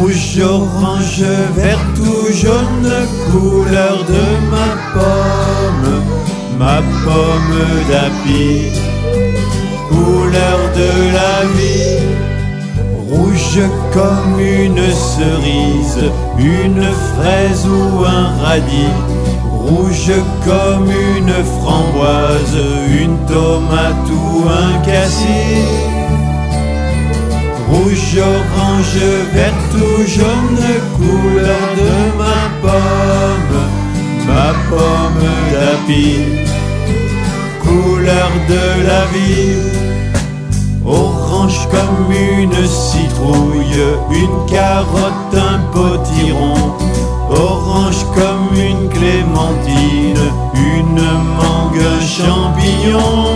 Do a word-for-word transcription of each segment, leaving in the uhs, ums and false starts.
Rouge, orange, vert ou jaune, couleur de ma pomme, ma pomme d'api, couleur de la vie. Rouge comme une cerise, une fraise ou un radis, rouge comme une framboise, une tomate ou un cassis. Rouge, orange, vert ou jaune, couleur de ma pomme, ma pomme d'api, couleur de la vie. Orange comme une citrouille, une carotte, un potiron, orange comme une clémentine, une mangue, un champignon.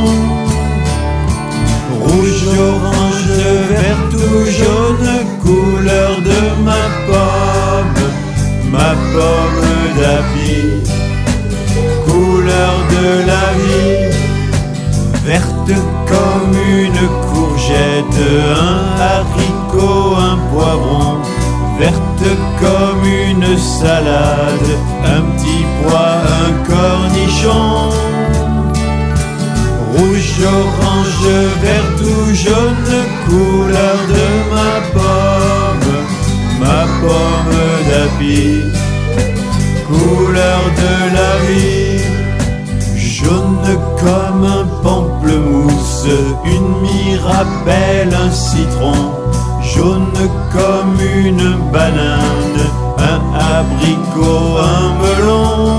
Rouge, orange, vert ou jaune, couleur de ma pomme, ma pomme d'api, couleur de la vie. Verte comme une courgette, un haricot, un poivron, verte comme une salade, un petit pois, un cornichon. Rouge, orange, vert ou jaune, couleur de ma pomme, ma pomme d'api, couleur de la vie. Jaune comme un pamplemousse, une mirabelle, un citron, jaune comme une banane, un abricot, un melon.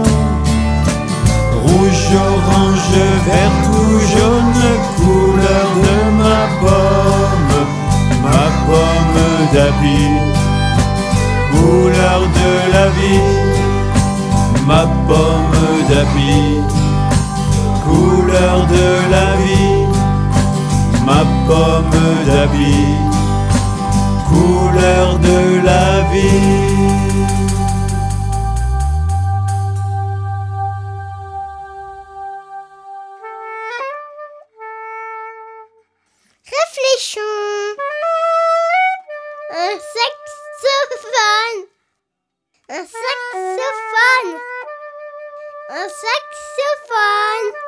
Rouge, orange, vert ou jaune, couleur de ma pomme, ma pomme d'api, couleur de la vie, ma pomme d'api, couleur de la vie, ma pomme d'api, couleur de la vie. Réfléchons. Un saxophone. Un saxophone. Un saxophone.